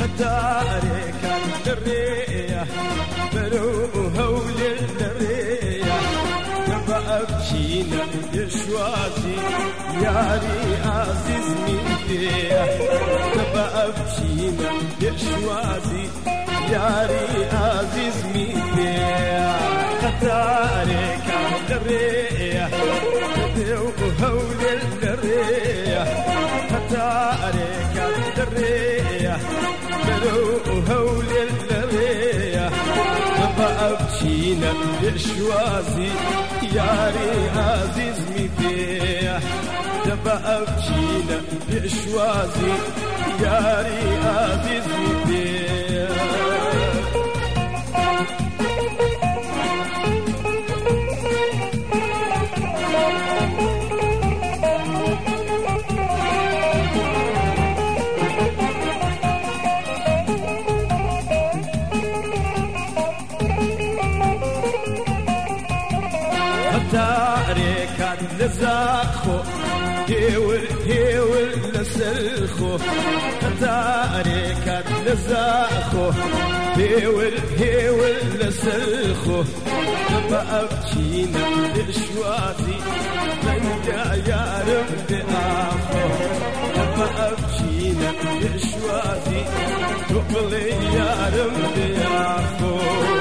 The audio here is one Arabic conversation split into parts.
تاركا للرية بروها وللرية نبقى بشينا يشوازي ياري عزيز ميديا نبقى بشينا يشوازي ياري عزيز ميديا تاركا للرية بروها وللرية تاركا للرية بروها وللرية نبقى بشينا يشوازي ياري عزيز ميديا نبقى بشينا يشوازي ياري عزيز ميديا تاركات لزاخو هيول لسلخو تاركات لزاخو هيول لسلخو نبقى بشينا لشوازي من جايا رمد آخو نبقى بشينا لشوازي تقلي يا رمد آخو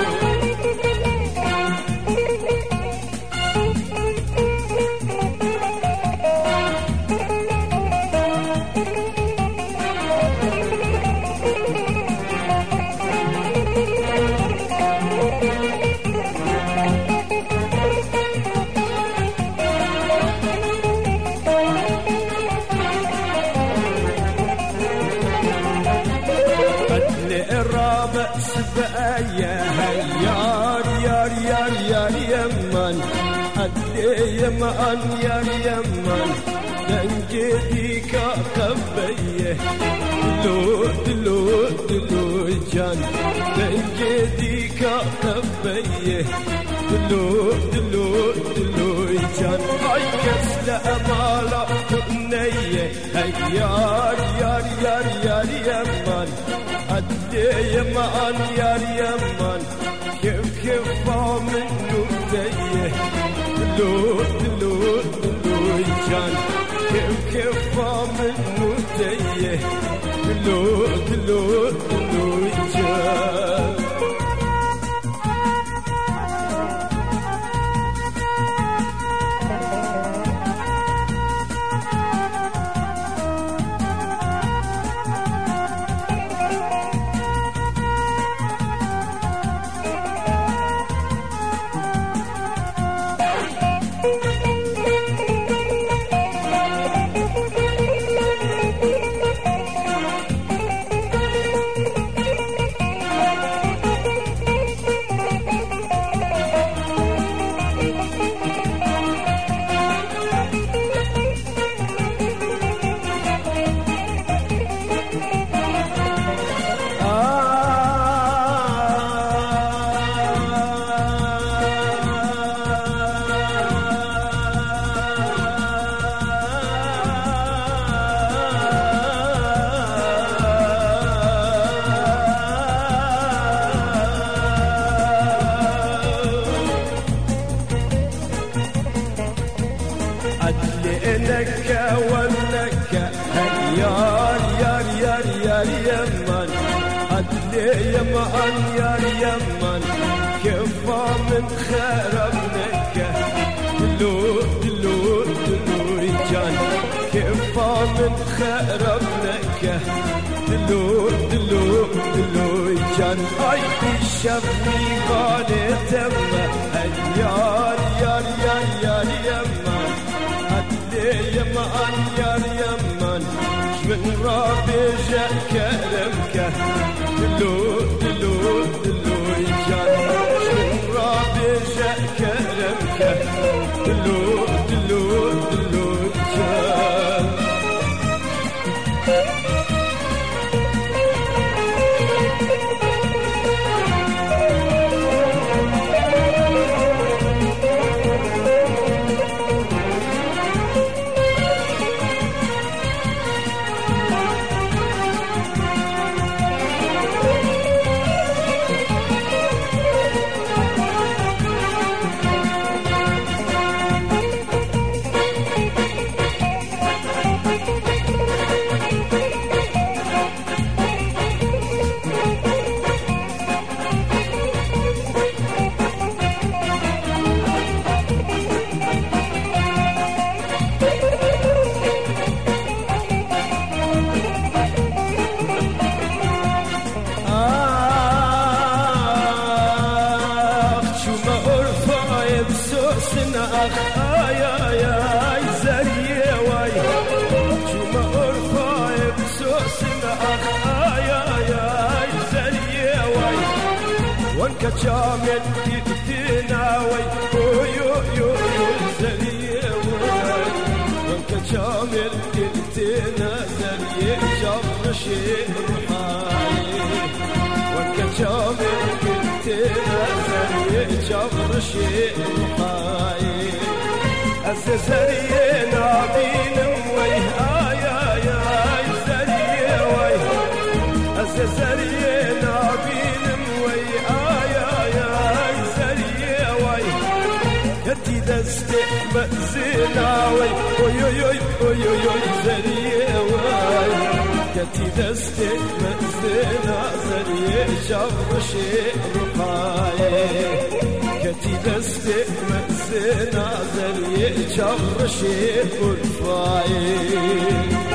الرابع سبايا يار يار يار يار يمن أدي يمن يار يمن دنجديك قبيه دلو دلو دلو جان دنجديك قبيه دلو دلو دلو جان هاي كسل أمالا تقنيه يار يار يار يار يمن أدي يمان يار يمان كيف من نبتيه دلو دلو دلو جان كيف من نبتيه دلو دلو دلو جان لك ولك يار يار يار يار يمن أدلي يمن يار يمن كفى من خربنك دلو دلو دلو جان كفى من خربنك دلو دلو دلو جان أي شفني غالي تمه يار يار يار يار يمن يمان يار يمان من رابي جاء كرمك دلو دلو دلو جان من رابي جاء كرمك دلو دلو دلو جان أخ آي زريه واي شو ما أرفع بسوس أخ آي زريه واي وانك شامل تناوي يو يو يو زريه واي وانك شامل تنازل يجبر شيء روحاني وانك شامل تنازل يجبر شيء روحاني الزريه نابين ويه آي زريه ويه الزريه نابين ويه آي زريه ويه كتي دستي مأزناوي اوي زريه ويه كتي دستي مأزنا زريه جبر شيء روحاني كتي دستي مأزنا زريه جبر شيء روحاني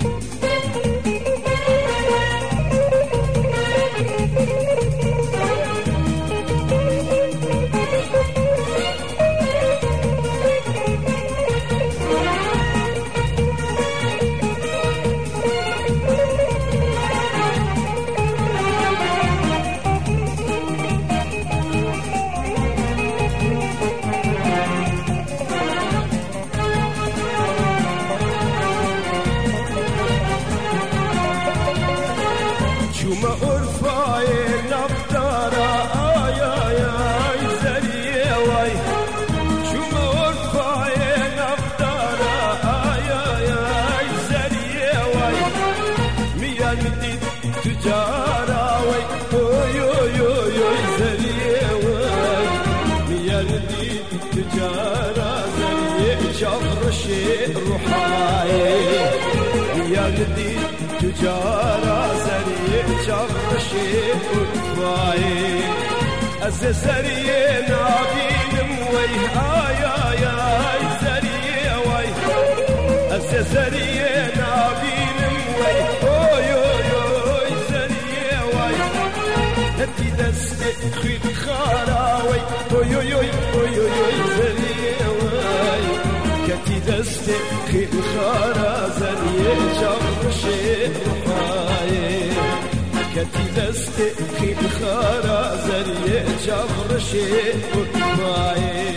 شوما أرفعي نبدارا آي زريه واي شوما أرفعي نبدارا آي زريه واي ميان دي تجارة واي يو زريه واي ميان دي تجارة زريه جبر شيء روحاني ميان دي تجارة زريه جبر شيء روحاني الزريه نابين ويه آي زريه واي الزريه نابين ويه يو زريه واي هدي دستي خيط خاراوي يو زريه واي كتي دستي خيط خارا زريه جبر شيء روحاني كتي دستي خيط خارا زريه جبر شيء روحاني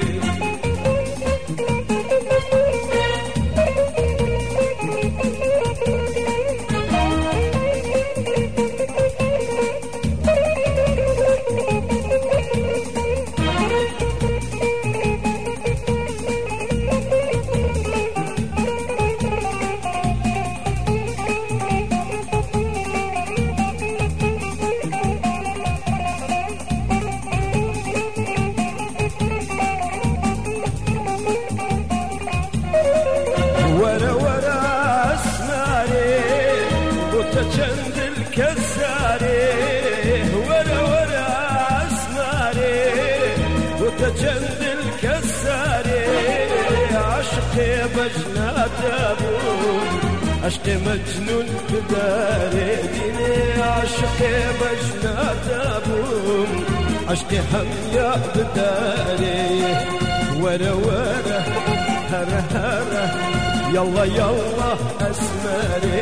ورا اسماري وتجند الكساري ورا اسماري وتجند الكساري عشقي بجنات ابوم عشقي مجنون بداري ديني عشقي بجنات ابوم عشقي حميا بداري ورا هرا يلا يلا اسماري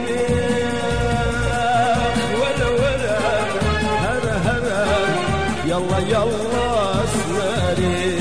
دماغ ولا هرا يلا يلا اسماري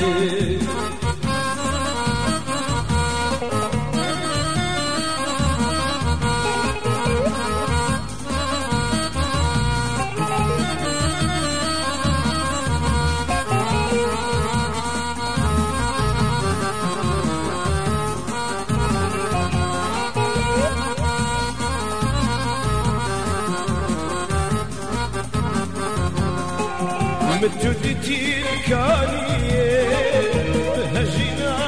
متجدتي الكانية بهجنا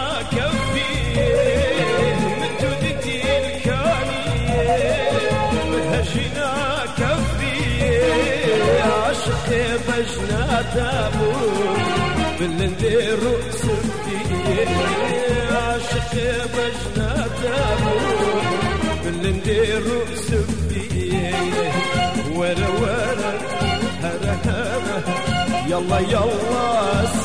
كفية متجدتي الكانية بهجنا كفية عشقي بجنا تابون بالندير سبتية عشقي بجنا تابون بالندير سبتية ورا هرا يلا يلا